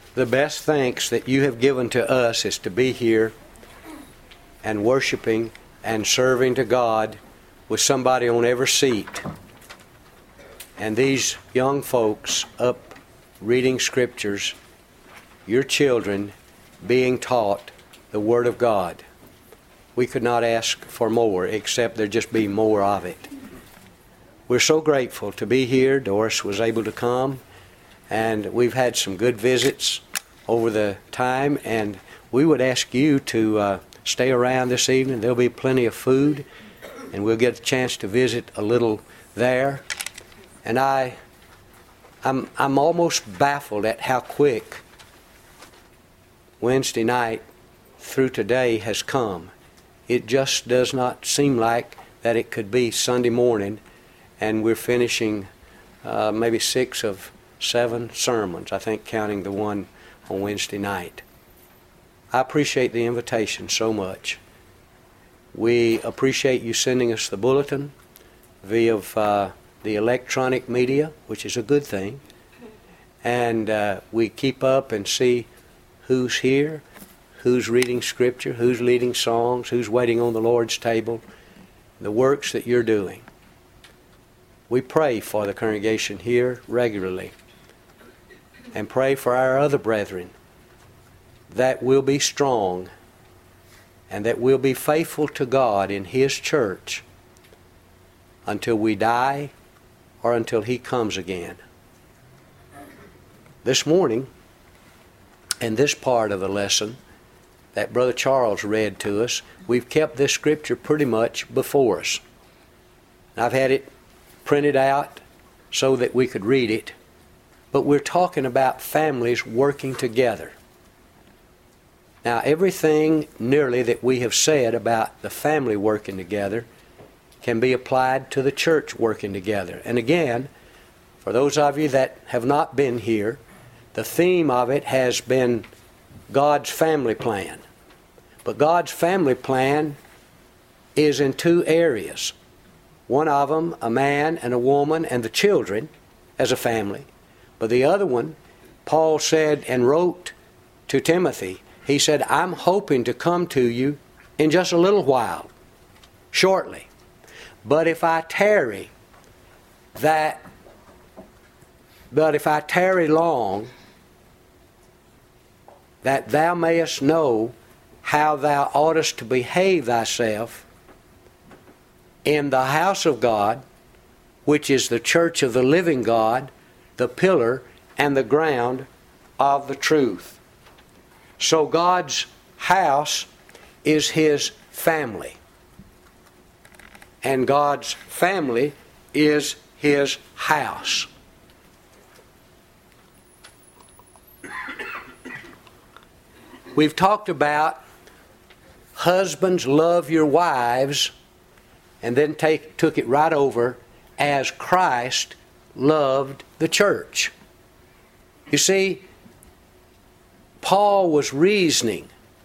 the best thanks that you have given to us is to be here and worshiping and serving to God with somebody on every seat. And these young folks up reading scriptures, your children being taught the Word of God. We could not ask for more except there just be more of it. We're so grateful to be here. Doris was able to come, and we've had some good visits over the time, and we would ask you to stay around this evening. There'll be plenty of food, and we'll get a chance to visit a little there. And I'm almost baffled at how quick Wednesday night through today has come. It just does not seem like that it could be Sunday morning, and we're finishing maybe 6 of 7 sermons, I think, counting the one on Wednesday night. I appreciate the invitation so much. We appreciate you sending us the bulletin via the electronic media, which is a good thing. And we keep up and see who's here, who's reading Scripture, who's leading songs, who's waiting on the Lord's table, the works that you're doing. We pray for the congregation here regularly and pray for our other brethren that we'll be strong and that we'll be faithful to God in His church until we die or until He comes again. This morning, in this part of the lesson that Brother Charles read to us, we've kept this scripture pretty much before us. I've had it printed out so that we could read it, but we're talking about families working together. Now, everything nearly that we have said about the family working together can be applied to the church working together. And again, for those of you that have not been here, the theme of it has been God's family plan. But God's family plan is in 2 areas. One of them, a man and a woman and the children as a family. But the other one, Paul said and wrote to Timothy, he said, I'm hoping to come to you in just a little while, shortly. But if I tarry long, that thou mayest know how thou oughtest to behave thyself in the house of God, which is the church of the living God, the pillar and the ground of the truth. So God's house is His family. And God's family is His house. We've talked about husbands, love your wives, and then took it right over as Christ loved the church. You see, Paul was reasoning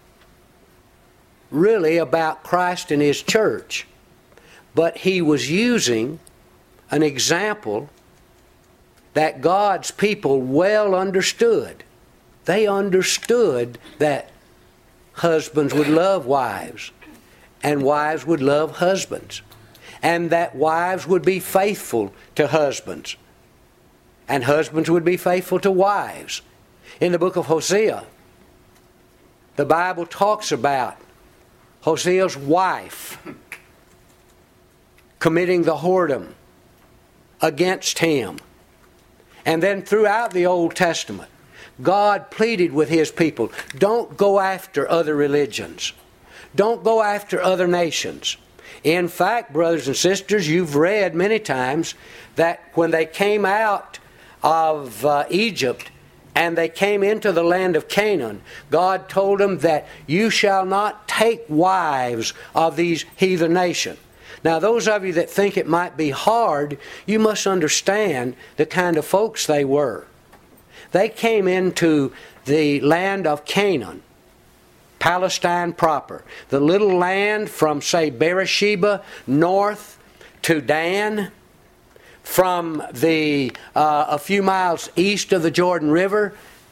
really about Christ and His church, but he was using an example that God's people well understood. They understood that husbands would love wives, and wives would love husbands, and that wives would be faithful to husbands, and husbands would be faithful to wives. In the book of Hosea, the Bible talks about Hosea's wife committing the whoredom against him. And then throughout the Old Testament, God pleaded with His people, don't go after other religions. Don't go after other nations. In fact, brothers and sisters, you've read many times that when they came out of Egypt and they came into the land of Canaan, God told them that you shall not take wives of these heathen nations. Now, those of you that think it might be hard, you must understand the kind of folks they were. They came into the land of Canaan, Palestine proper, the little land from, say, Beersheba north to Dan, from a few miles east of the Jordan River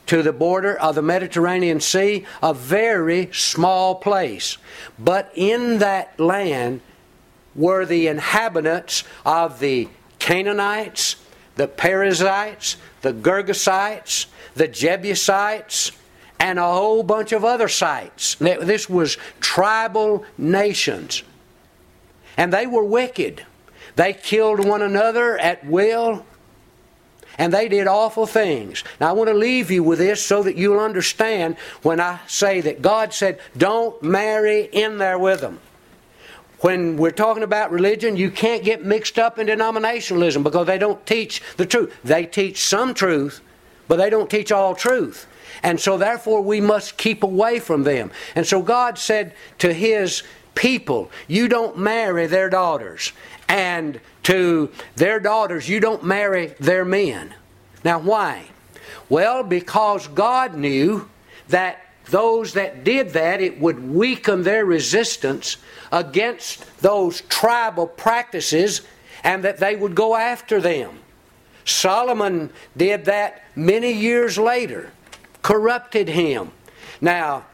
to the border of the Mediterranean Sea, a very small place. But in that land were the inhabitants of the Canaanites, the Perizzites, the Girgasites, the Jebusites, and a whole bunch of other sites. This was tribal nations. And they were wicked. They killed one another at will. And they did awful things. Now I want to leave you with this so that you'll understand when I say that God said, don't marry in there with them. When we're talking about religion, you can't get mixed up in denominationalism because they don't teach the truth. They teach some truth, but they don't teach all truth. And so therefore we must keep away from them. And so God said to His people, you don't marry their daughters. And to their daughters, you don't marry their men. Now why? Well, because God knew that those that did that, it would weaken their resistance against those tribal practices and that they would go after them. Solomon did that many years later, corrupted him. Now,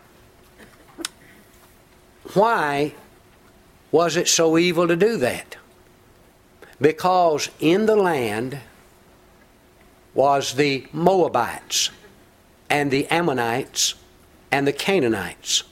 why was it so evil to do that? Because in the land was the Moabites and the Ammonites and the Canaanites.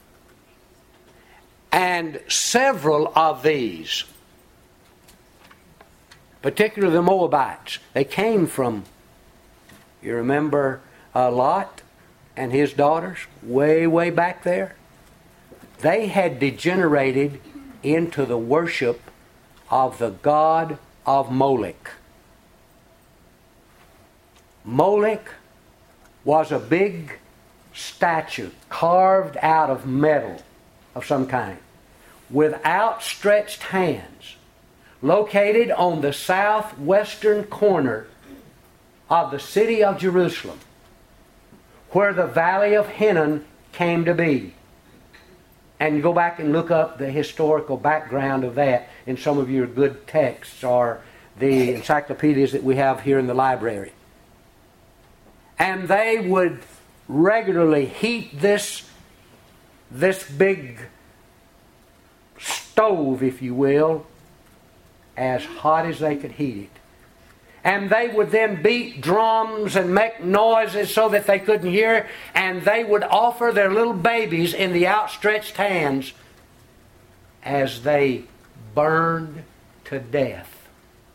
And several of these, particularly the Moabites, they came from, you remember Lot and his daughters, way back there? They had degenerated into the worship of the god of Molech. Molech was a big statue carved out of metal of some kind with outstretched hands, located on the southwestern corner of the city of Jerusalem, where the valley of Hinnom came to be. And you go back and look up the historical background of that in some of your good texts or the encyclopedias that we have here in the library. And they would regularly heat this big stove, if you will, as hot as they could heat it. And they would then beat drums and make noises so that they couldn't hear. And they would offer their little babies in the outstretched hands as they burned to death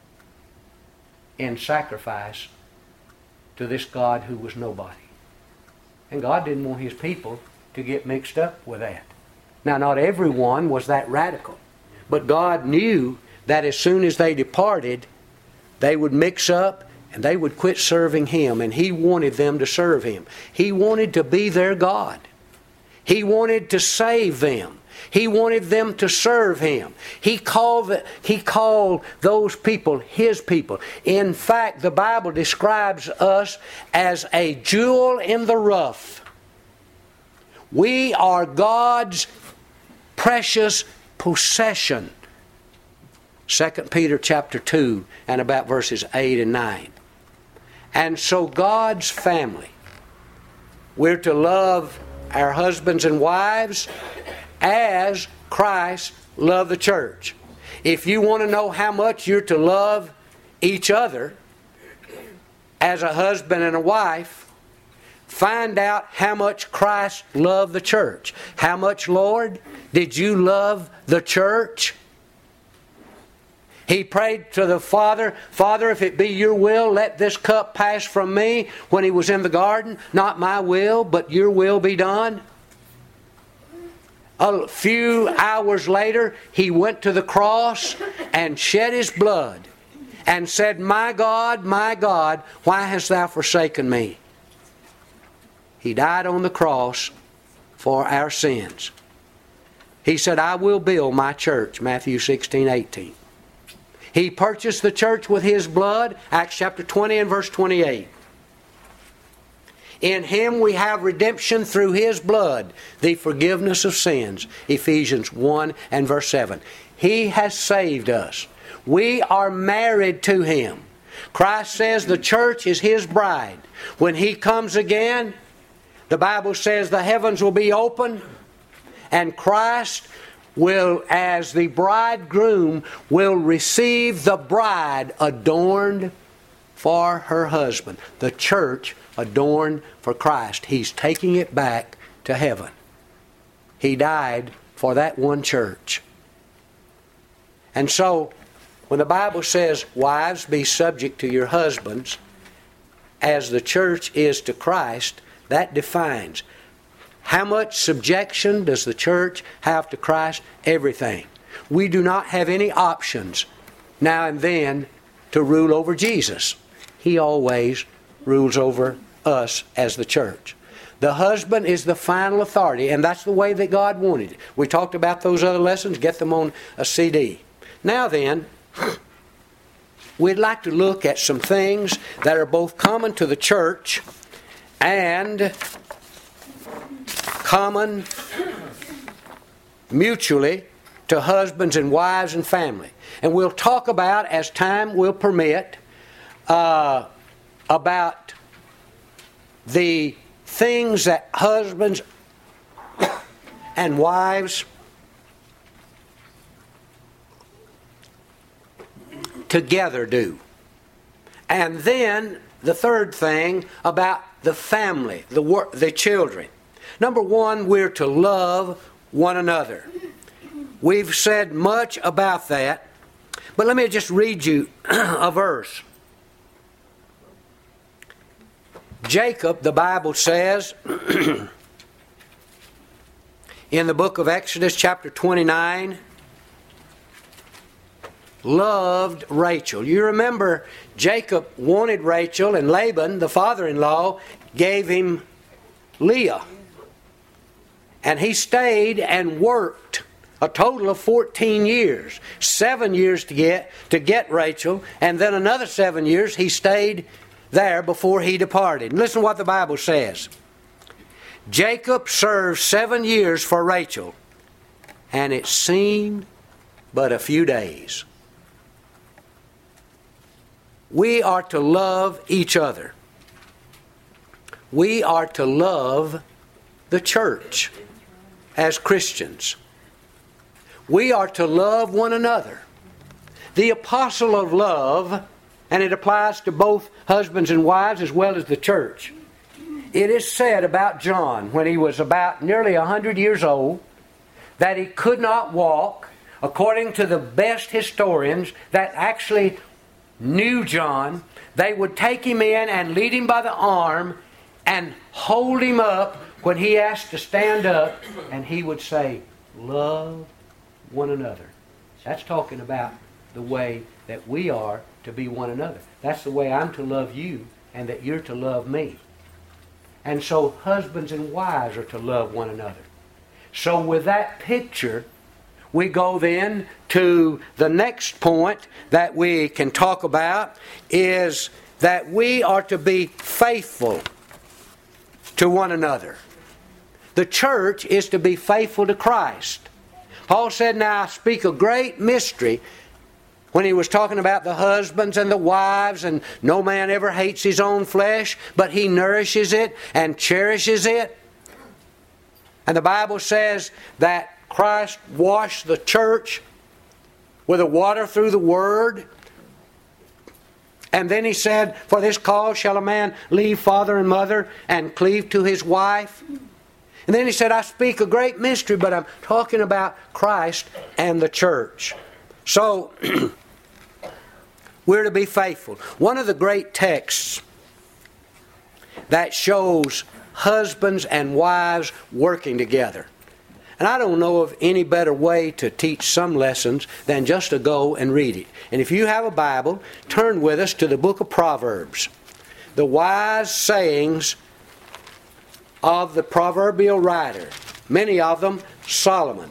in sacrifice to this God who was nobody. And God didn't want His people to get mixed up with that. Now, not everyone was that radical. But God knew that as soon as they departed, they would mix up and they would quit serving Him. And He wanted them to serve Him. He wanted to be their God. He wanted to save them. He wanted them to serve Him. He called those people His people. In fact, the Bible describes us as a jewel in the rough. We are God's precious possession. 2 Peter chapter 2 and about verses 8 and 9. And so God's family, we're to love our husbands and wives as Christ loved the church. If you want to know how much you're to love each other as a husband and a wife, find out how much Christ loved the church. How much, Lord, did you love the church? He prayed to the Father, Father, if it be your will, let this cup pass from me, when He was in the garden. Not my will, but your will be done. A few hours later, He went to the cross and shed His blood and said, my God, why hast thou forsaken me? He died on the cross for our sins. He said, I will build my church, Matthew 16:18. He purchased the church with His blood, Acts chapter 20 and verse 28. In Him we have redemption through His blood, the forgiveness of sins, Ephesians 1 and verse 7. He has saved us. We are married to Him. Christ says the church is His bride. When He comes again, the Bible says the heavens will be open, and Christ will, as the bridegroom, will receive the bride adorned for her husband. The church adorned for Christ. He's taking it back to heaven. He died for that one church. And so, when the Bible says, wives, be subject to your husbands, as the church is to Christ, that defines how much subjection does the church have to Christ? Everything. We do not have any options now and then to rule over Jesus. He always rules over us as the church. The husband is the final authority, and that's the way that God wanted it. We talked about those other lessons. Get them on a CD. Now then, we'd like to look at some things that are both common to the church and common mutually to husbands and wives and family. And we'll talk about, as time will permit, about the things that husbands and wives together do. And then the third thing about the family, the children. Number one, we're to love one another. We've said much about that, but let me just read you a verse. Jacob, the Bible says, in the book of Exodus chapter 29, loved Rachel. You remember Jacob wanted Rachel, and Laban, the father-in-law, gave him Leah. And he stayed and worked a total of 14 years. 7 years to get Rachel, and then another 7 years he stayed there before he departed. And listen to what the Bible says. Jacob served 7 years for Rachel, and it seemed but a few days. We are to love each other. We are to love the church as Christians. We are to love one another. The apostle of love, and it applies to both husbands and wives as well as the church. It is said about John, when he was about nearly 100 years old, that he could not walk, according to the best historians that actually knew John. They would take him in and lead him by the arm and hold him up when he asked to stand up, and he would say, love one another. That's talking about the way that we are to be one another. That's the way I'm to love you, and that you're to love me. And so husbands and wives are to love one another. So with that picture, we go then to the next point that we can talk about, is that we are to be faithful to one another. The church is to be faithful to Christ. Paul said, now I speak a great mystery, when he was talking about the husbands and the wives, and no man ever hates his own flesh, but he nourishes it and cherishes it. And the Bible says that Christ washed the church with the water through the Word. And then he said, for this cause shall a man leave father and mother and cleave to his wife. And then he said, I speak a great mystery, but I'm talking about Christ and the church. So, we're to be faithful. One of the great texts that shows husbands and wives working together. And I don't know of any better way to teach some lessons than just to go and read it. And if you have a Bible, turn with us to the book of Proverbs. The wise sayings of the proverbial writer. Many of them Solomon.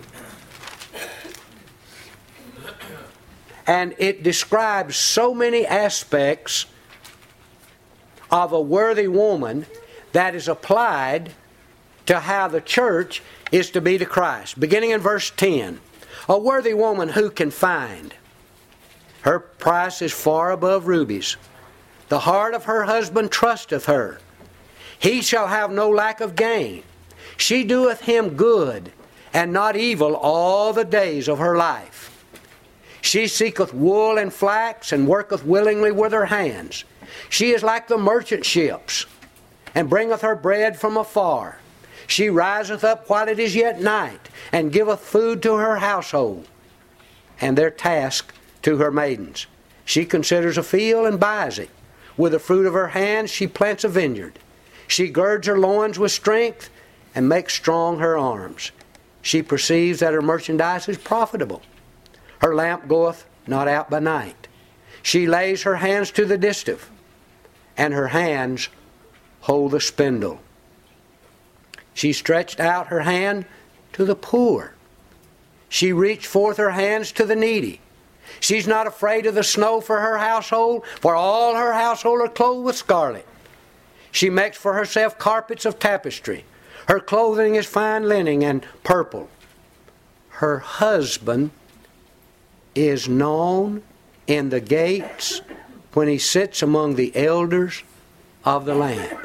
And it describes so many aspects of a worthy woman that is applied to how the church is to be to Christ. Beginning in verse 10. A worthy woman who can find? Her price is far above rubies. The heart of her husband trusteth her. He shall have no lack of gain. She doeth him good, and not evil all the days of her life. She seeketh wool and flax, and worketh willingly with her hands. She is like the merchant ships, and bringeth her bread from afar. She riseth up while it is yet night, and giveth food to her household, and their task to her maidens. She considers a field and buys it. With the fruit of her hands she plants a vineyard. She girds her loins with strength, and makes strong her arms. She perceives that her merchandise is profitable. Her lamp goeth not out by night. She lays her hands to the distaff, and her hands hold the spindle. She stretched out her hand to the poor. She reached forth her hands to the needy. She's not afraid of the snow for her household, for all her household are clothed with scarlet. She makes for herself carpets of tapestry. Her clothing is fine linen and purple. Her husband is known in the gates when he sits among the elders of the land.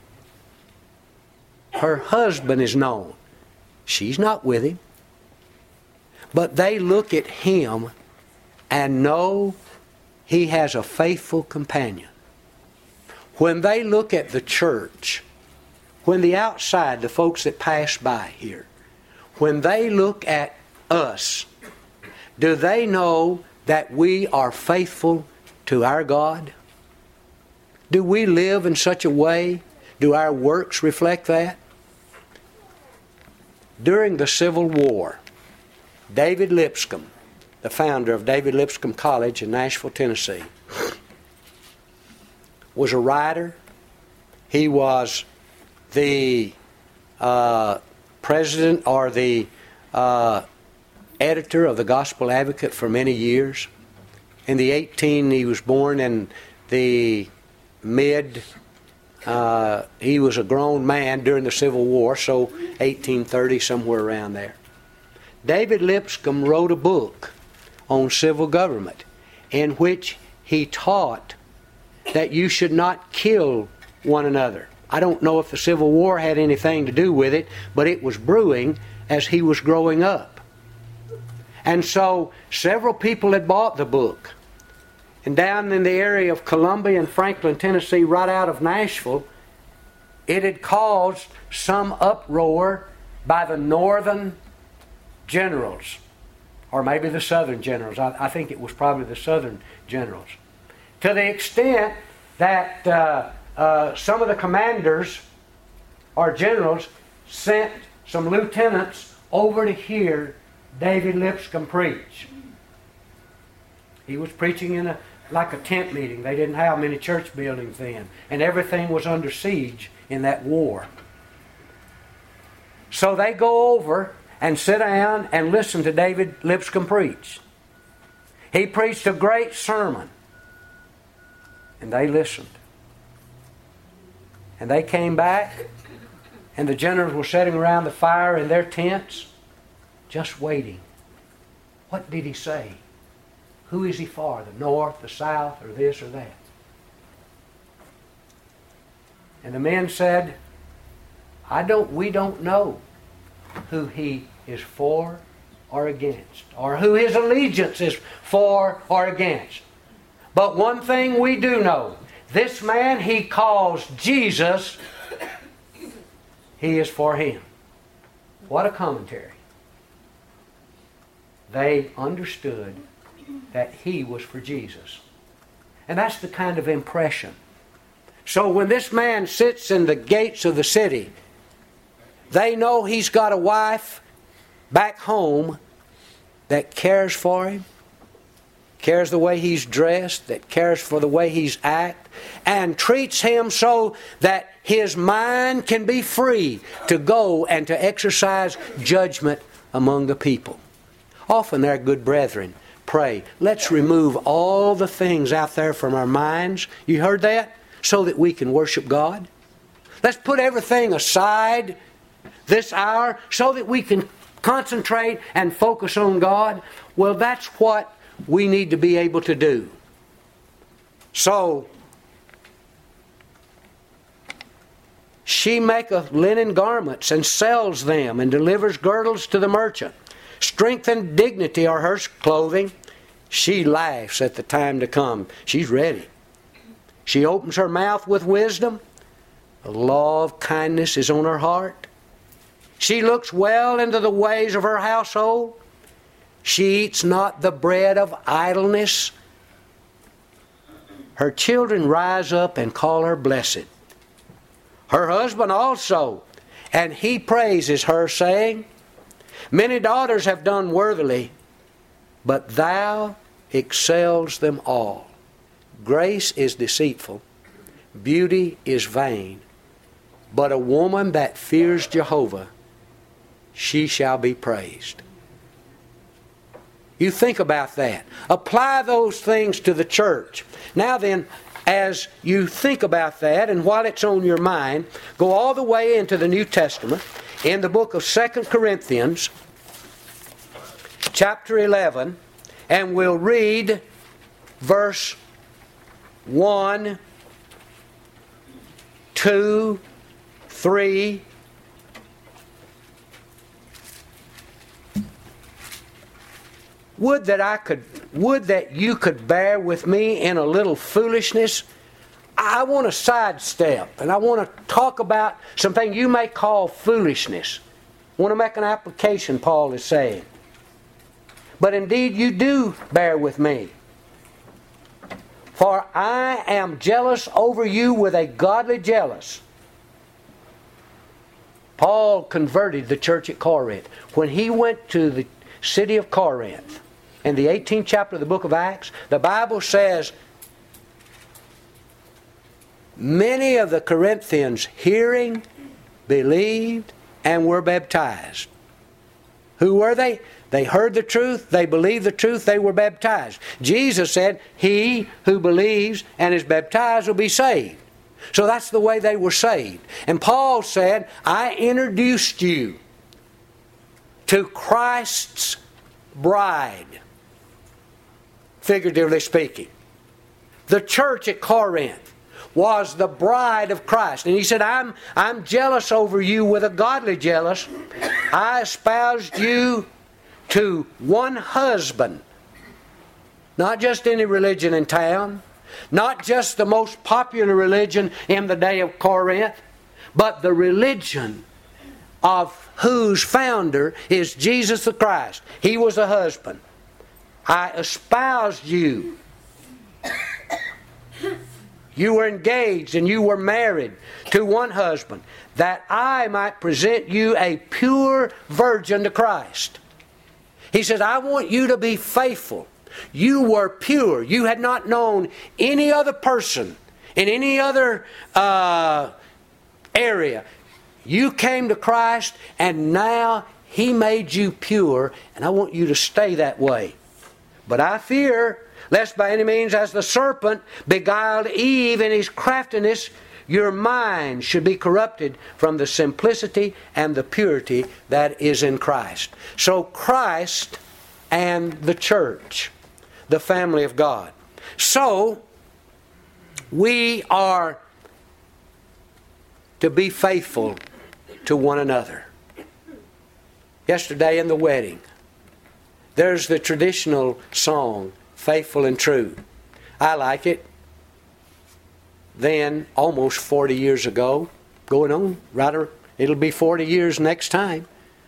Her husband is known. She's not with him. But they look at him and know he has a faithful companion. When they look at the church, when the outside, the folks that pass by here, when they look at us, do they know that we are faithful to our God? Do we live in such a way? Do our works reflect that? During the Civil War, David Lipscomb, the founder of David Lipscomb College in Nashville, Tennessee, was a writer. He was the president or the editor of the Gospel Advocate for many years. He was born in the he was a grown man during the Civil War, so 1830, somewhere around there. David Lipscomb wrote a book on civil government in which he taught that you should not kill one another. I don't know if the Civil War had anything to do with it, but it was brewing as he was growing up. And so several people had bought the book. And down in the area of Columbia and Franklin, Tennessee, right out of Nashville, it had caused some uproar by the northern generals, or maybe the southern generals. I think it was probably the southern generals. To the extent that some of the commanders or generals sent some lieutenants over to hear David Lipscomb preach. He was preaching in like a tent meeting. They didn't have many church buildings then, and everything was under siege in that war. So they go over and sit down and listen to David Lipscomb preach. He preached a great sermon, and they listened. And they came back, and the generals were sitting around the fire in their tents, just waiting. What did he say? Who is he for? The North, the South, or this or that? And the men said, we don't know who he is for or against, or who his allegiance is for or against. But one thing we do know, this man he calls Jesus, he is for him. What a commentary. They understood that he was for Jesus. And that's the kind of impression. So when this man sits in the gates of the city, they know he's got a wife back home that cares for him, cares the way he's dressed, that cares for the way he's act, and treats him so that his mind can be free to go and to exercise judgment among the people. Often there, good brethren, pray, let's remove all the things out there from our minds. You heard that? So that we can worship God. Let's put everything aside this hour so that we can concentrate and focus on God. Well, that's what we need to be able to do. So, She maketh linen garments and sells them, and delivers girdles to the merchant. Strength and dignity are her clothing. She laughs at the time to come. She's ready. She opens her mouth with wisdom. The law of kindness is on her heart. She looks well into the ways of her household. She eats not the bread of idleness. Her children rise up and call her blessed. Her husband also, and he praises her, saying, Many daughters have done worthily, but thou excels them all. Grace is deceitful, beauty is vain, but a woman that fears Jehovah, she shall be praised. You think about that. Apply those things to the church. Now then, as you think about that, and while it's on your mind, go all the way into the New Testament, in the book of 2 Corinthians, chapter 11, and we'll read verse 1, 2, 3, Would that you could bear with me in a little foolishness. I want to sidestep, and I want to talk about something you may call foolishness. I want to make an application, Paul is saying. But indeed you do bear with me. For I am jealous over you with a godly jealous. Paul converted the church at Corinth. When he went to the city of Corinth, in the 18th chapter of the book of Acts, the Bible says, many of the Corinthians hearing, believed, and were baptized. Who were they? They heard the truth, they believed the truth, they were baptized. Jesus said, he who believes and is baptized will be saved. So that's the way they were saved. And Paul said, I introduced you to Christ's bride, figuratively speaking. The church at Corinth was the bride of Christ. And he said, I'm jealous over you with a godly jealous. I espoused you to one husband. Not just any religion in town. Not just the most popular religion in the day of Corinth. But the religion of whose founder is Jesus the Christ. He was a husband. I espoused you. You were engaged and you were married to one husband, that I might present you a pure virgin to Christ. He says, I want you to be faithful. You were pure. You had not known any other person in any other area. You came to Christ and now He made you pure, and I want you to stay that way. But I fear, lest by any means as the serpent beguiled Eve in his craftiness, your mind should be corrupted from the simplicity and the purity that is in Christ. So Christ and the church, the family of God. So we are to be faithful to one another. Yesterday in the wedding, there's the traditional song, Faithful and True. I like it. Then, almost 40 years ago, going on, it'll be 40 years next time.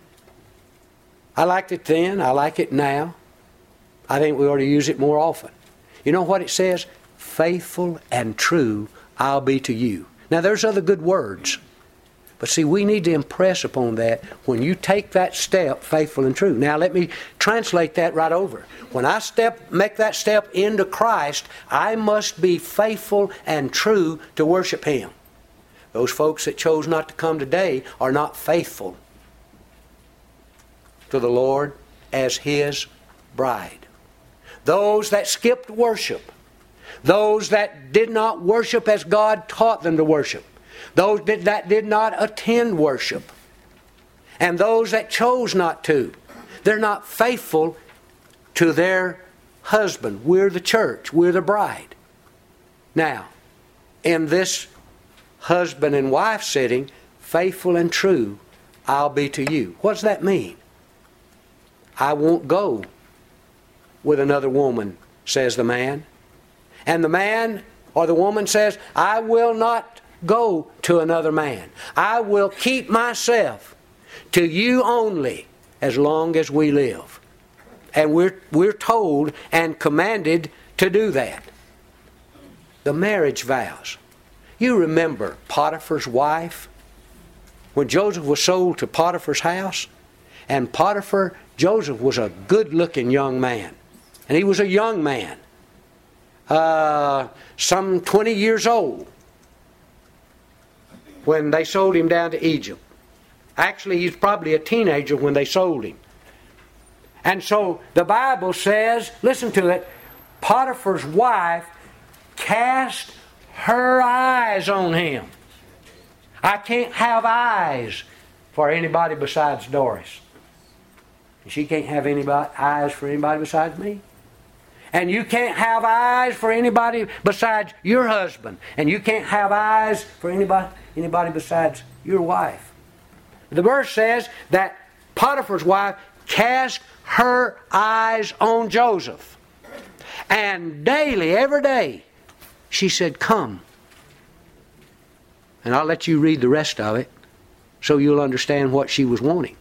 I liked it then, I like it now. I think we ought to use it more often. You know what it says? Faithful and true I'll be to you. Now there's other good words. But see, we need to impress upon that when you take that step, faithful and true. Now let me translate that right over. When I make that step into Christ, I must be faithful and true to worship Him. Those folks that chose not to come today are not faithful to the Lord as His bride. Those that skipped worship, those that did not worship as God taught them to worship, those that did not attend worship, and those that chose not to, they're not faithful to their husband. We're the church. We're the bride. Now, in this husband and wife sitting, faithful and true, I'll be to you. What does that mean? I won't go with another woman, says the man. And the man or the woman says, I will not go to another man. I will keep myself to you only as long as we live. And we're told and commanded to do that. The marriage vows. You remember Potiphar's wife? When Joseph was sold to Potiphar's house, and Joseph was a good-looking young man. And he was a young man, some 20 years old, when they sold him down to Egypt. Actually, he's probably a teenager when they sold him. And so the Bible says, listen to it, Potiphar's wife cast her eyes on him. I can't have eyes for anybody besides Doris. And she can't have eyes for anybody besides me. And you can't have eyes for anybody besides your husband. And you can't have eyes for anybody besides your wife. The verse says that Potiphar's wife cast her eyes on Joseph. And daily, every day, she said, come. And I'll let you read the rest of it so you'll understand what she was wanting.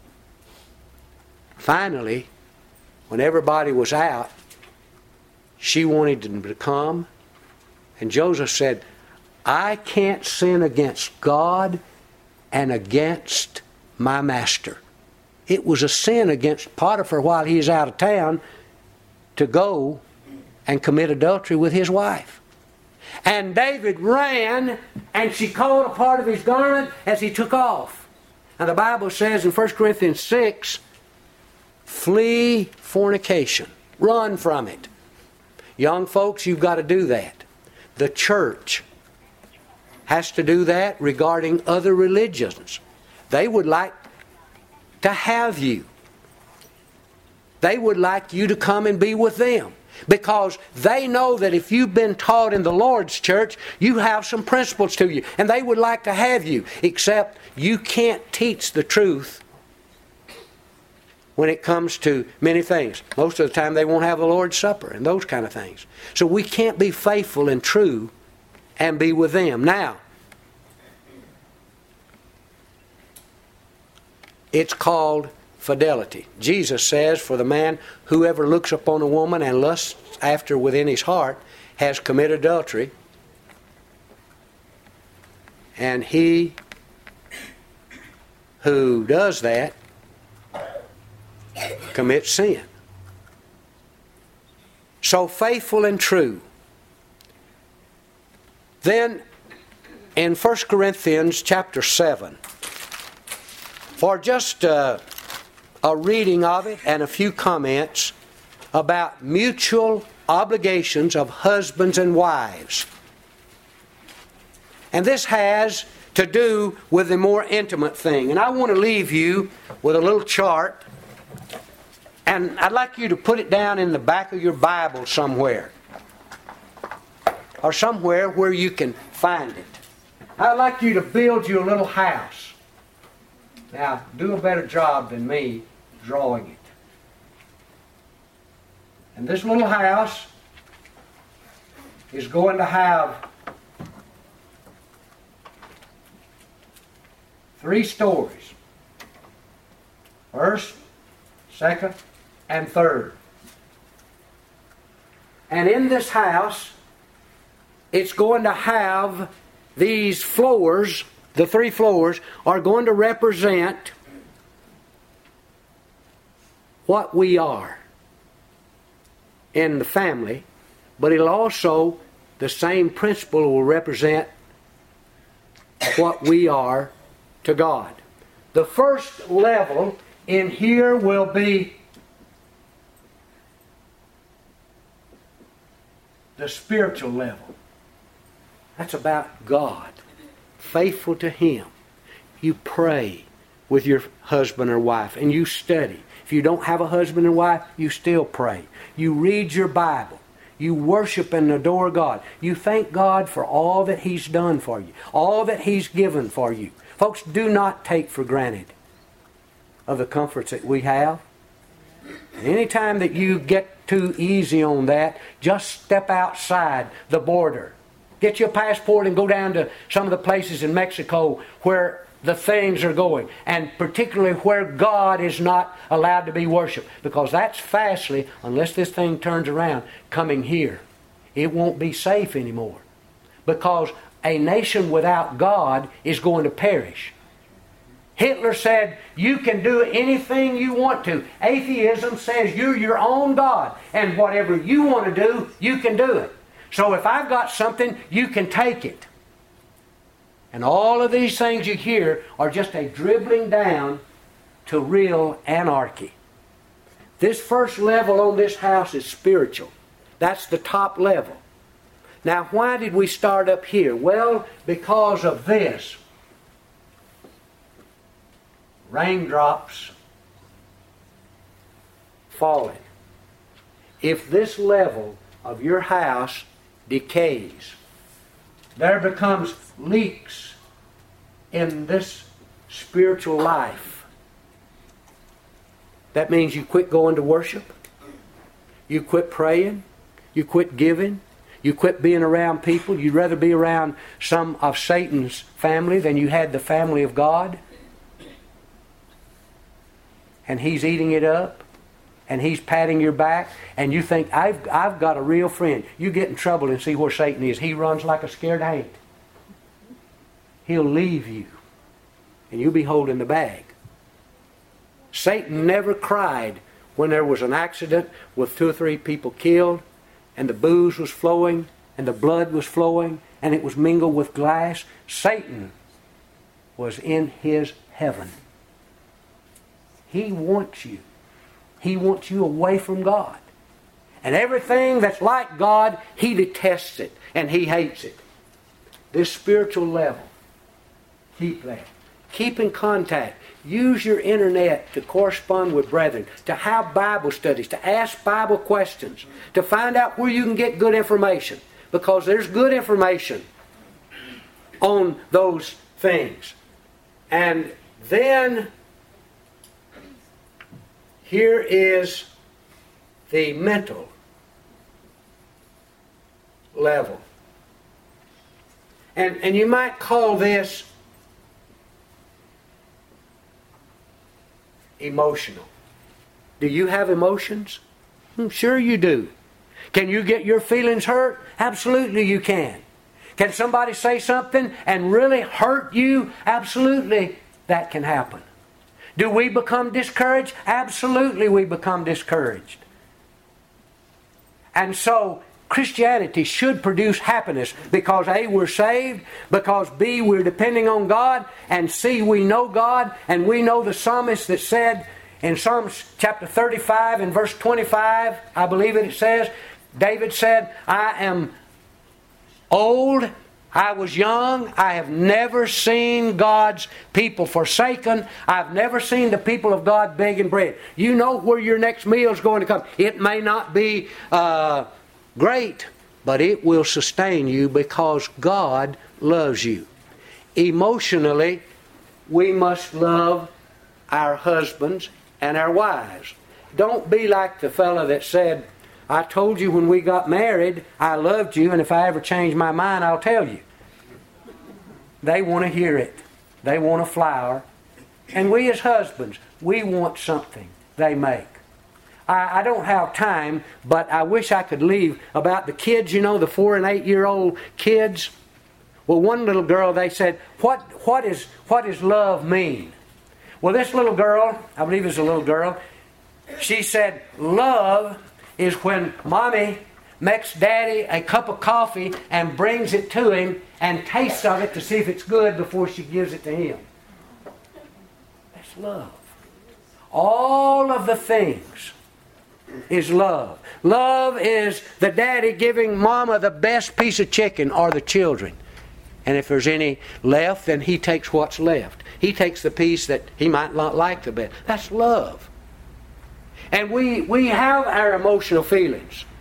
Finally, when everybody was out, she wanted them to come. And Joseph said, I can't sin against God and against my master. It was a sin against Potiphar while he was out of town to go and commit adultery with his wife. And David ran, and she caught a part of his garment as he took off. And the Bible says in 1 Corinthians 6, flee fornication. Run from it. Young folks, you've got to do that. The church has to do that regarding other religions. They would like to have you. They would like you to come and be with them. Because they know that if you've been taught in the Lord's church, you have some principles to you. And they would like to have you. Except you can't teach the truth when it comes to many things. Most of the time they won't have the Lord's Supper and those kind of things. So we can't be faithful and true and be with them. Now, it's called fidelity. Jesus says, for the man, whoever looks upon a woman and lusts after within his heart has committed adultery. And he who does that commits sin. So faithful and true. Then in 1 Corinthians chapter 7, for just a reading of it and a few comments about mutual obligations of husbands and wives. And this has to do with the more intimate thing. And I want to leave you with a little chart. And I'd like you to put it down in the back of your Bible somewhere. Or somewhere where you can find it. I'd like you to build you a little house. Now, do a better job than me drawing it. And this little house is going to have 3 stories. First, second, and third. And in this house, it's going to have these floors, the 3 floors, are going to represent what we are in the family, but it'll also, the same principle will represent what we are to God. The first level in here will be the spiritual level. That's about God. Faithful to Him. You pray with your husband or wife and you study. If you don't have a husband and wife, you still pray. You read your Bible. You worship and adore God. You thank God for all that He's done for you, all that He's given for you. Folks, do not take for granted of the comforts that we have. Anytime that you get too easy on that, just step outside the border. Get your passport and go down to some of the places in Mexico where the things are going, and particularly where God is not allowed to be worshipped, because that's fastly, unless this thing turns around, coming here. It won't be safe anymore, because a nation without God is going to perish. Hitler said, you can do anything you want to. Atheism says you're your own God, and whatever you want to do, you can do it. So if I've got something, you can take it. And all of these things you hear are just a dribbling down to real anarchy. This first level on this house is spiritual. That's the top level. Now, why did we start up here? Well, because of this. Raindrops falling. If this level of your house decays, there becomes leaks in this spiritual life. That means you quit going to worship. You quit praying. You quit giving. You quit being around people. You'd rather be around some of Satan's family than you had the family of God. And he's eating it up. And he's patting your back. And you think, I've got a real friend. You get in trouble and see where Satan is. He runs like a scared ant. He'll leave you. And you'll be holding the bag. Satan never cried when there was an accident with 2 or 3 people killed, and the booze was flowing, and the blood was flowing, and it was mingled with glass. Satan was in his heaven. He wants you. He wants you away from God. And everything that's like God, he detests it, and he hates it. This spiritual level, keep that. Keep in contact. Use your internet to correspond with brethren, to have Bible studies, to ask Bible questions, to find out where you can get good information. Because there's good information on those things. And then here is the mental level. And you might call this emotional. Do you have emotions? Sure you do. Can you get your feelings hurt? Absolutely you can. Can somebody say something and really hurt you? Absolutely that can happen. Do we become discouraged? Absolutely we become discouraged. And so Christianity should produce happiness because A, we're saved, because B, we're depending on God, and C, we know God, and we know the psalmist that said in Psalms chapter 35 and verse 25, I believe it says, David said, I am old, I was young, I have never seen God's people forsaken, I've never seen the people of God begging bread. You know where your next meal is going to come. It may not be great, but it will sustain you because God loves you. Emotionally, we must love our husbands and our wives. Don't be like the fellow that said, I told you when we got married, I loved you, and if I ever change my mind, I'll tell you. They want to hear it. They want a flower. And we as husbands, we want something they make. I don't have time, but I wish I could leave about the kids, you know, the 4 and 8 year old kids. Well, one little girl, they said, what does love mean? Well, this little girl, I believe it's a little girl, she said, love is when Mommy makes Daddy a cup of coffee and brings it to him and tastes of it to see if it's good before she gives it to him. That's love. All of the things is love. Love is the daddy giving Mama the best piece of chicken or the children. And if there's any left, then he takes what's left. He takes the piece that he might not like the best. That's love. And we have our emotional feelings.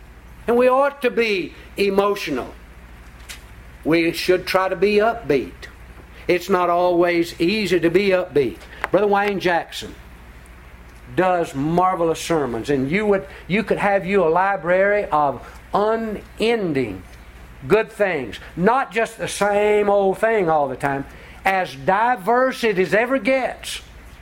And we ought to be emotional. We should try to be upbeat. It's not always easy to be upbeat. Brother Wayne Jackson does marvelous sermons, and you could have you a library of unending good things. Not just the same old thing all the time. As diverse it as ever gets.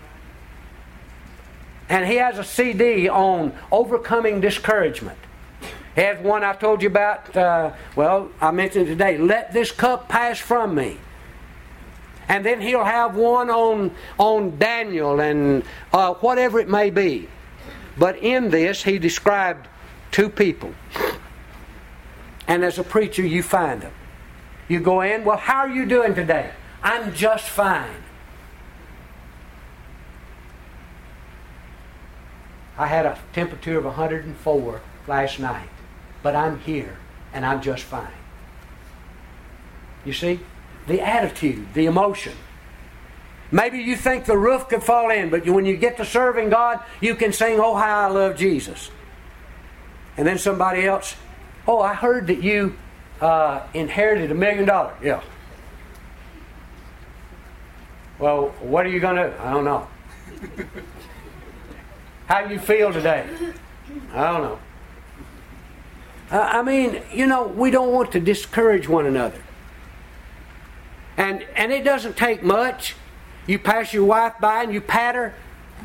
And he has a CD on overcoming discouragement. He has one I told you about, I mentioned today, Let This Cup Pass From Me. And then he'll have one on Daniel and whatever it may be. But in this, he described two people. And as a preacher, you find them. You go in, well, how are you doing today? I'm just fine. I had a temperature of 104 last night. But I'm here, and I'm just fine. You see? The attitude, the emotion. Maybe you think the roof could fall in, but when you get to serving God, you can sing, "Oh, how I love Jesus." And then somebody else, "Oh, I heard that you inherited $1 million. Yeah. Well, what are you going to do? I don't know. How do you feel today? I don't know. We don't want to discourage one another. And it doesn't take much. You pass your wife by and you pat her.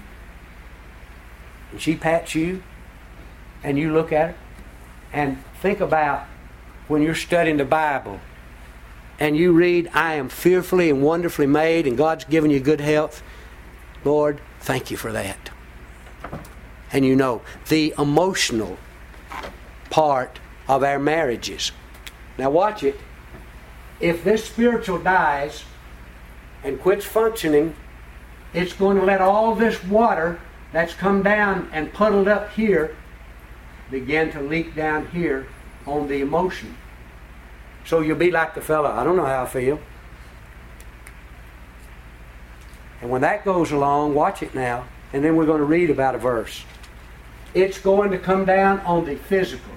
And she pats you. And you look at her. And think about when you're studying the Bible. And you read, "I am fearfully and wonderfully made, and God's given you good health. Lord, thank you for that." And you know, the emotional part of our marriages. Now watch it. If this spiritual dies and quits functioning, it's going to let all this water that's come down and puddled up here begin to leak down here on the emotion. So you'll be like the fellow, "I don't know how I feel." And when that goes along, watch it now, and then we're going to read about a verse. It's going to come down on the physical.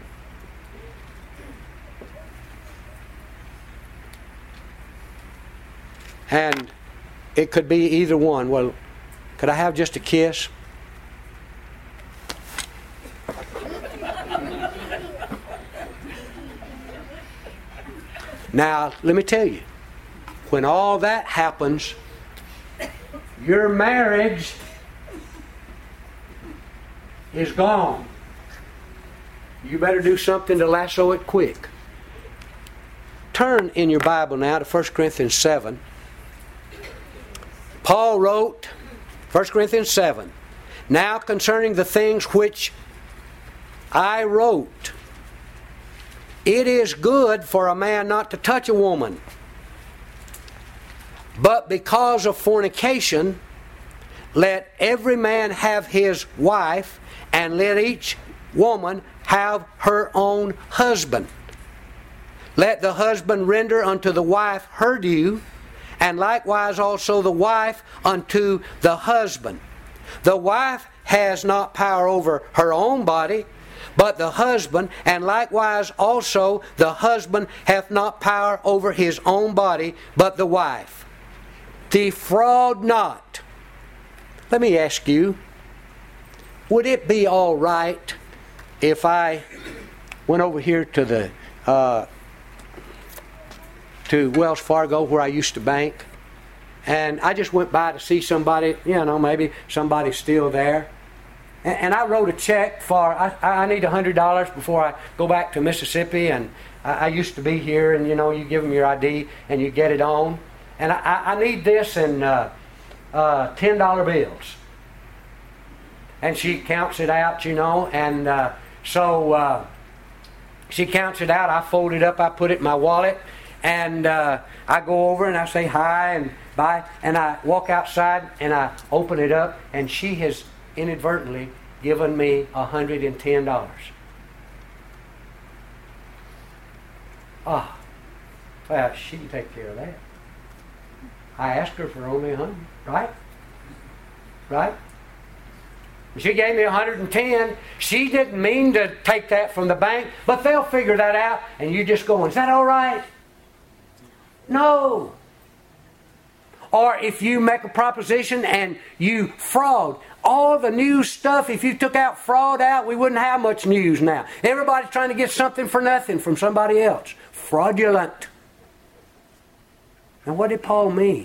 And it could be either one. Well, could I have just a kiss? Now, let me tell you, when all that happens, your marriage is gone. You better do something to lasso it quick. Turn in your Bible now to 1 Corinthians 7. Paul wrote, 1 Corinthians 7, "Now concerning the things which I wrote, it is good for a man not to touch a woman. But because of fornication, let every man have his wife, and let each woman have her own husband. Let the husband render unto the wife her due, and likewise also the wife unto the husband. The wife has not power over her own body, but the husband, and likewise also the husband hath not power over his own body, but the wife. Defraud not." Let me ask you, would it be all right if I went over here to the to Wells Fargo where I used to bank, and I just went by to see somebody, maybe somebody's still there, and I wrote a check for, I need $100 before I go back to Mississippi, and I used to be here, and you give them your ID and you get it on, and I need this in $10 bills. And she counts it out, and so she counts it out. I fold it up, I put it in my wallet, and I go over and I say hi and bye, and I walk outside and I open it up, and she has inadvertently given me $110. Well, she can take care of that. I asked her for only $100, right? She gave me 110. She didn't mean to take that from the bank, but they'll figure that out. And you just go, is that all right? No. Or if you make a proposition and you fraud, all the news stuff, if you took out fraud out, we wouldn't have much news now. Everybody's trying to get something for nothing from somebody else. Fraudulent. Now what did Paul mean?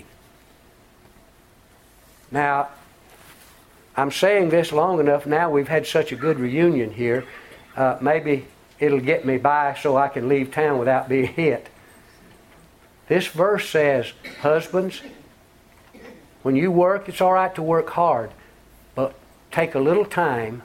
Now, I'm saying this long enough now. We've had such a good reunion here. Maybe it'll get me by so I can leave town without being hit. This verse says, husbands, when you work, it's all right to work hard, but take a little time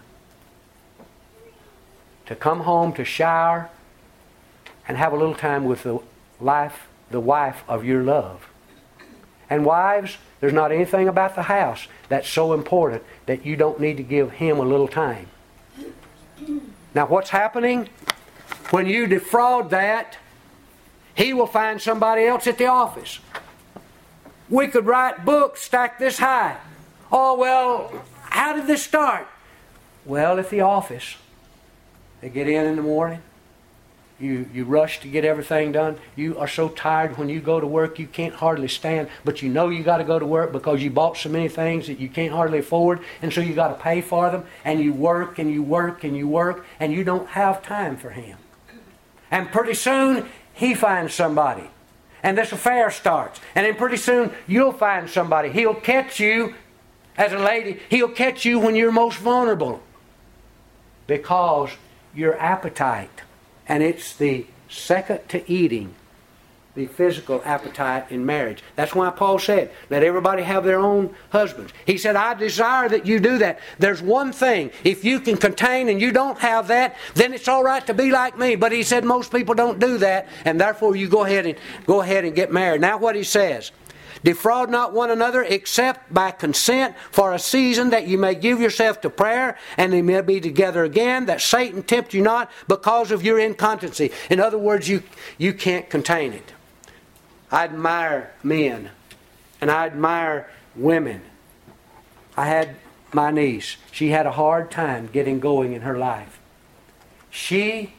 to come home, to shower, and have a little time with the wife of your love. And wives, there's not anything about the house that's so important that you don't need to give him a little time. Now what's happening? When you defraud that, he will find somebody else at the office. We could write books stacked this high. Oh, well, how did this start? Well, at the office. They get in the morning. You rush to get everything done. You are so tired when you go to work you can't hardly stand, but you know you got to go to work because you bought so many things that you can't hardly afford, and so you got to pay for them, and you work and you work and you work, and you don't have time for him. And pretty soon he finds somebody, and this affair starts, and then pretty soon you'll find somebody. He'll catch you as a lady. He'll catch you when you're most vulnerable because your appetite. And it's the second to eating, the physical appetite in marriage. That's why Paul said, let everybody have their own husbands. He said, I desire that you do that. There's one thing. If you can contain and you don't have that, then it's all right to be like me. But he said most people don't do that, and therefore you go ahead and get married. Now what he says, defraud not one another except by consent for a season, that you may give yourself to prayer, and they may be together again, that Satan tempt you not because of your incontinency. In other words, you can't contain it. I admire men, and I admire women. I had my niece. She had a hard time getting going in her life. She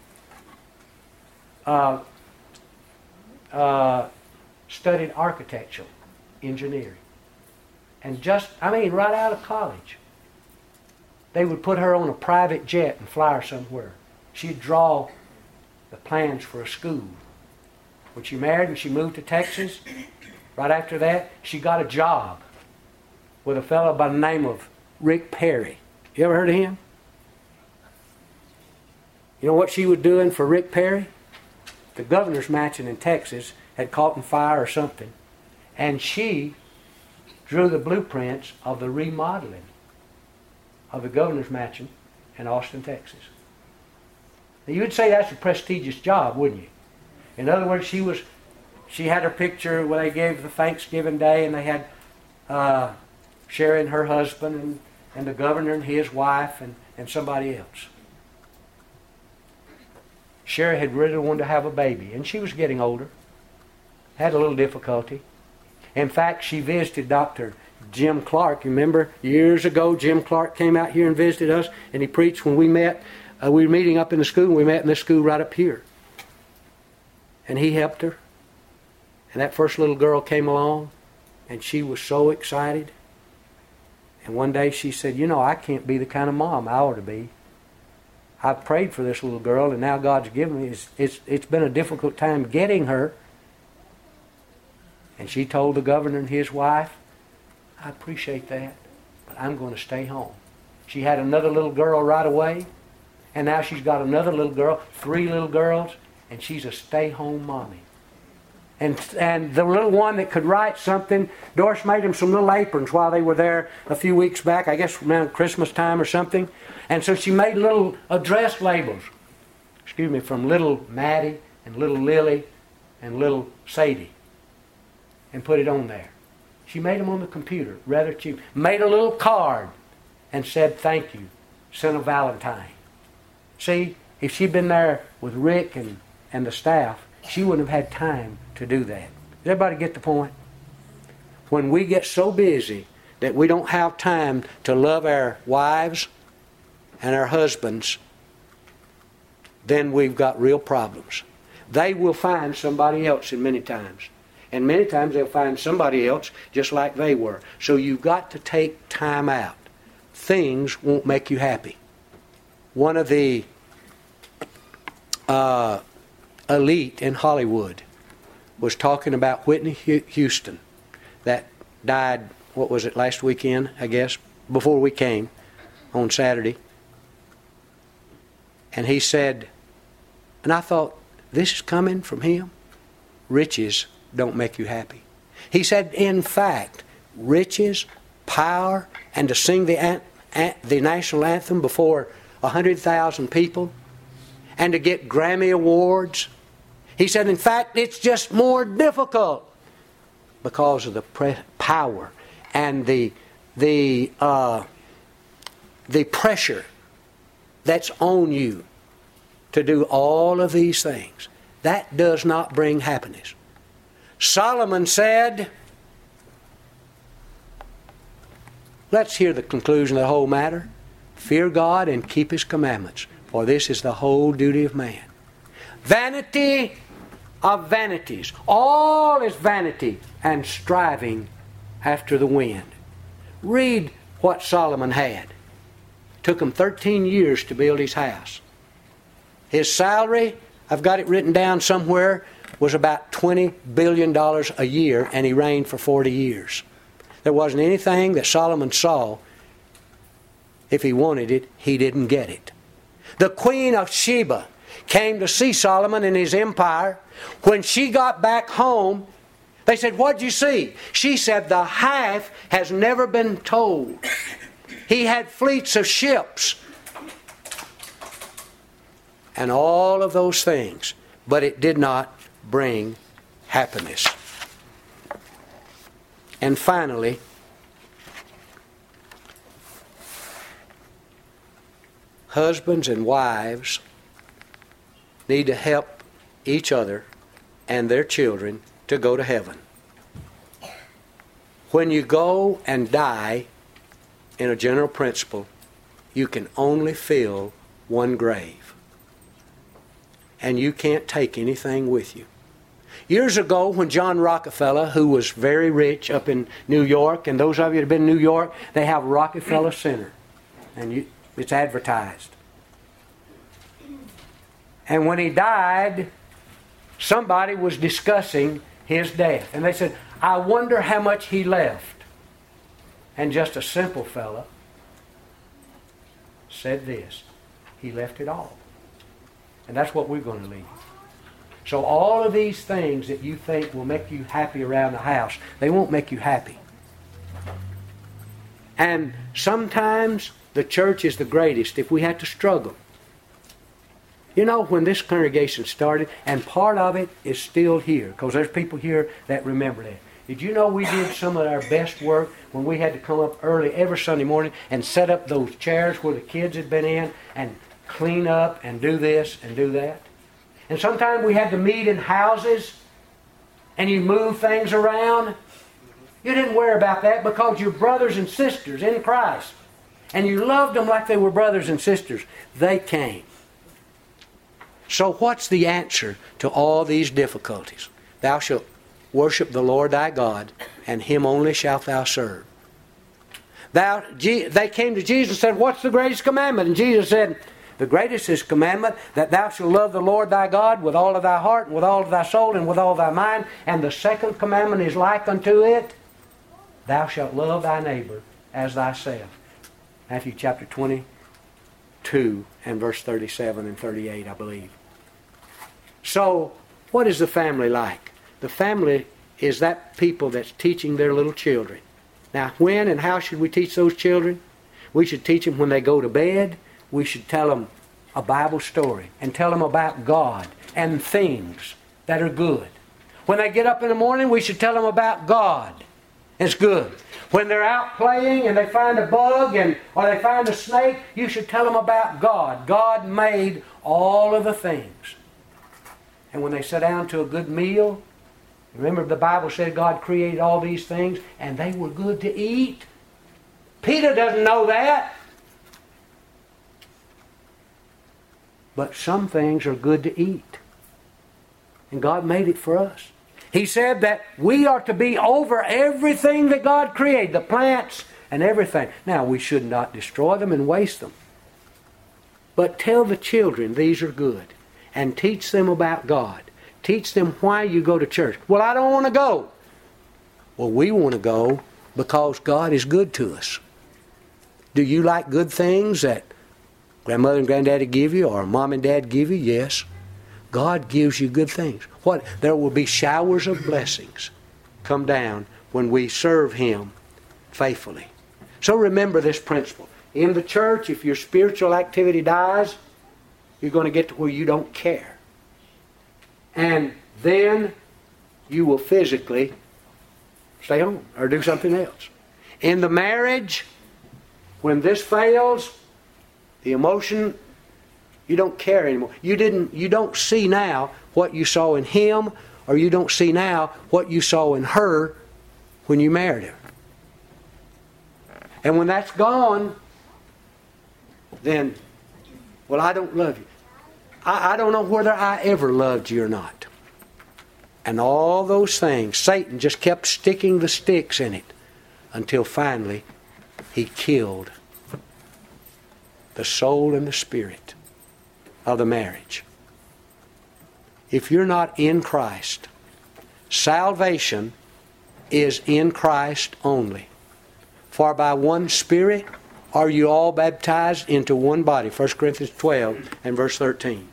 studied architectural engineering. And right out of college, they would put her on a private jet and fly her somewhere. She'd draw the plans for a school. When she married and she moved to Texas, right after that, she got a job with a fellow by the name of Rick Perry. You ever heard of him? You know what she was doing for Rick Perry? The governor's mansion in Texas had caught in fire or something, and she drew the blueprints of the remodeling of the governor's mansion in Austin, Texas. Now you would say that's a prestigious job, wouldn't you? In other words, she had her picture where they gave the Thanksgiving Day, and they had Sherry and her husband and the governor and his wife and somebody else. Sherry had really wanted to have a baby, and she was getting older. Had a little difficulty. In fact, she visited Dr. Jim Clark. Remember, years ago, Jim Clark came out here and visited us, and he preached when we met. We were meeting up in the school, and we met in this school right up here. And he helped her. And that first little girl came along, and she was so excited. And one day she said, you know, I can't be the kind of mom I ought to be. I've prayed for this little girl, and now God's given me. It's been a difficult time getting her. And she told the governor and his wife, I appreciate that, but I'm going to stay home. She had another little girl right away, and now she's got another little girl, 3 little girls, and she's a stay-home mommy. And the little one that could write something, Doris made him some little aprons while they were there a few weeks back, I guess around Christmas time or something. And so she made little address labels, from little Maddie and little Lily and little Sadie, and put it on there. She made them on the computer, rather cheap. Made a little card and said thank you. Sent a Valentine. See, if she'd been there with Rick and the staff, she wouldn't have had time to do that. Does everybody get the point? When we get so busy that we don't have time to love our wives and our husbands, then we've got real problems. They will find somebody else in many times. And many times they'll find somebody else just like they were. So you've got to take time out. Things won't make you happy. One of the elite in Hollywood was talking about Whitney Houston that died, what was it, last weekend, I guess, before we came on Saturday. And he said, and I thought, this is coming from him? Riches don't make you happy. He said, in fact, riches, power, and to sing the national anthem before 100,000 people, and to get Grammy Awards. He said, in fact, it's just more difficult because of the power and the pressure that's on you to do all of these things. That does not bring happiness. Solomon said, let's hear the conclusion of the whole matter. Fear God and keep His commandments, for this is the whole duty of man. Vanity of vanities. All is vanity and striving after the wind. Read what Solomon had. It took him 13 years to build his house. His salary, I've got it written down somewhere, was about $20 billion a year, and he reigned for 40 years. There wasn't anything that Solomon saw. If he wanted it, he didn't get it. The Queen of Sheba came to see Solomon in his empire. When she got back home, they said, "What'd you see?" She said, "The half has never been told." He had fleets of ships and all of those things, but it did not bring happiness. And finally, husbands and wives need to help each other and their children to go to heaven. When you go and die, in a general principle, you can only fill one grave. And you can't take anything with you. Years ago, when John Rockefeller, who was very rich up in New York, and those of you that have been in New York, they have Rockefeller Center. And it's advertised. And when he died, somebody was discussing his death. And they said, "I wonder how much he left." And just a simple fella said this: he left it all. And that's what we're going to leave. So all of these things that you think will make you happy around the house, they won't make you happy. And sometimes the church is the greatest if we had to struggle. You know, when this congregation started, and part of it is still here, because there's people here that remember that. Did you know we did some of our best work when we had to come up early every Sunday morning and set up those chairs where the kids had been in and clean up and do this and do that? And sometimes we had to meet in houses and you move things around. You didn't worry about that because you're brothers and sisters in Christ. And you loved them like they were brothers and sisters. They came. So what's the answer to all these difficulties? Thou shalt worship the Lord thy God, and Him only shalt thou serve. They came to Jesus and said, "What's the greatest commandment?" And Jesus said, "The greatest is commandment, that thou shalt love the Lord thy God with all of thy heart, and with all of thy soul, and with all thy mind. And the second commandment is like unto it, thou shalt love thy neighbor as thyself." Matthew chapter 22 and verse 37 and 38, I believe. So, what is the family like? The family is that people that's teaching their little children. Now, when and how should we teach those children? We should teach them when they go to bed. We should tell them a Bible story and tell them about God and things that are good. When they get up in the morning, we should tell them about God. It's good. When they're out playing and they find a bug or they find a snake, you should tell them about God. God made all of the things. And when they sit down to a good meal, remember the Bible said God created all these things and they were good to eat. Peter doesn't know that. But some things are good to eat. And God made it for us. He said that we are to be over everything that God created, the plants and everything. Now, we should not destroy them and waste them. But tell the children these are good. And teach them about God. Teach them why you go to church. Well, I don't want to go. Well, we want to go because God is good to us. Do you like good things that grandmother and granddaddy give you or mom and dad give you? Yes. God gives you good things. What? There will be showers of blessings come down when we serve Him faithfully. So remember this principle. In the church, if your spiritual activity dies, you're going to get to where you don't care. And then you will physically stay home or do something else. In the marriage, when this fails, the emotion, you don't care anymore. You don't see now what you saw in him, or you don't see now what you saw in her when you married her. And when that's gone, then, well, I don't love you. I don't know whether I ever loved you or not. And all those things, Satan just kept sticking the sticks in it until finally he killed the soul and the spirit of the marriage. If you're not in Christ, salvation is in Christ only. For by one Spirit are you all baptized into one body. 1 Corinthians 12 and verse 13.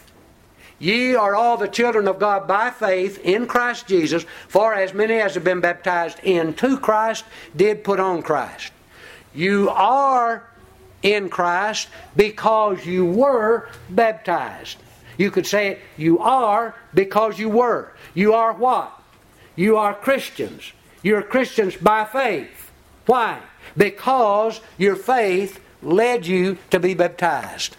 Ye are all the children of God by faith in Christ Jesus, for as many as have been baptized into Christ did put on Christ. You are in Christ because you were baptized. You could say it, you are because you were. You are what? You are Christians. You're Christians by faith. Why? Because your faith led you to be baptized.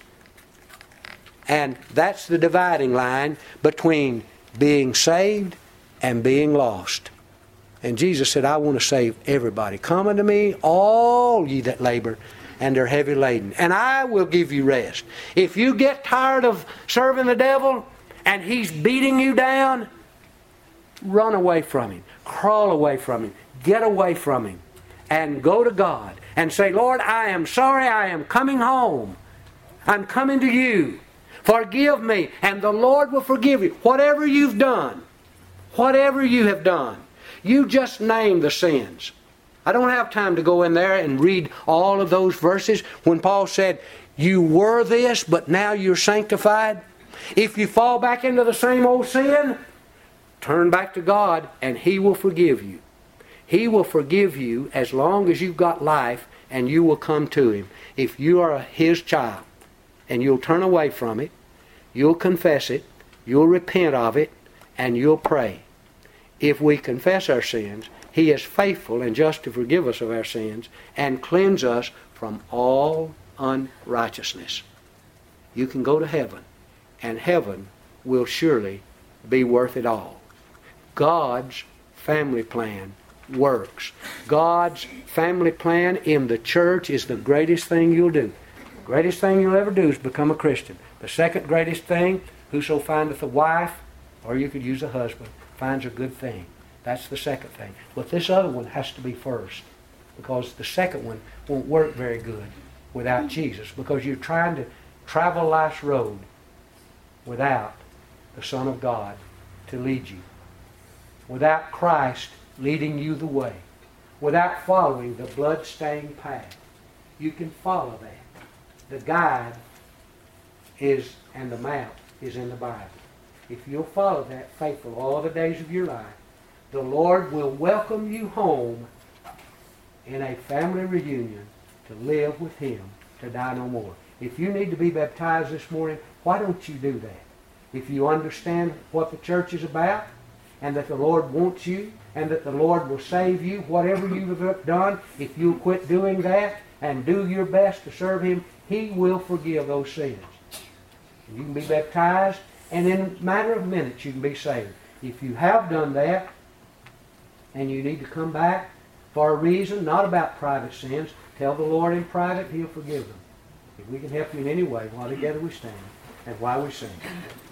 And that's the dividing line between being saved and being lost. And Jesus said, I want to save everybody. Come unto me, all ye that labor and are heavy laden, and I will give you rest. If you get tired of serving the devil and he's beating you down, run away from him. Crawl away from him. Get away from him. And go to God and say, Lord, I am sorry. I am coming home. I'm coming to you. Forgive me. And the Lord will forgive you. Whatever you've done, whatever you have done, you just name the sins. I don't have time to go in there and read all of those verses when Paul said, you were this, but now you're sanctified. If you fall back into the same old sin, turn back to God and He will forgive you. He will forgive you as long as you've got life, and you will come to Him. If you are His child and you'll turn away from it, you'll confess it, you'll repent of it, and you'll pray. If we confess our sins, He is faithful and just to forgive us of our sins and cleanse us from all unrighteousness. You can go to heaven, and heaven will surely be worth it all. God's family plan works. God's family plan in the church is the greatest thing you'll do. The greatest thing you'll ever do is become a Christian. The second greatest thing, whoso findeth a wife, or you could use a husband, finds a good thing. That's the second thing. But this other one has to be first, because the second one won't work very good without Jesus, because you're trying to travel life's road without the Son of God to lead you, without Christ leading you the way, without following the blood-stained path. You can follow that. The guide is, and the map is in the Bible. If you'll follow that faithful all the days of your life, the Lord will welcome you home in a family reunion to live with Him, to die no more. If you need to be baptized this morning, why don't you do that? If you understand what the church is about, and that the Lord wants you, and that the Lord will save you, whatever you have done, if you'll quit doing that and do your best to serve Him, He will forgive those sins. You can be baptized, and in a matter of minutes you can be saved. If you have done that, and you need to come back for a reason, not about private sins, Tell the Lord in private, He'll forgive them. If we can help you in any way, while together we stand and while we sing.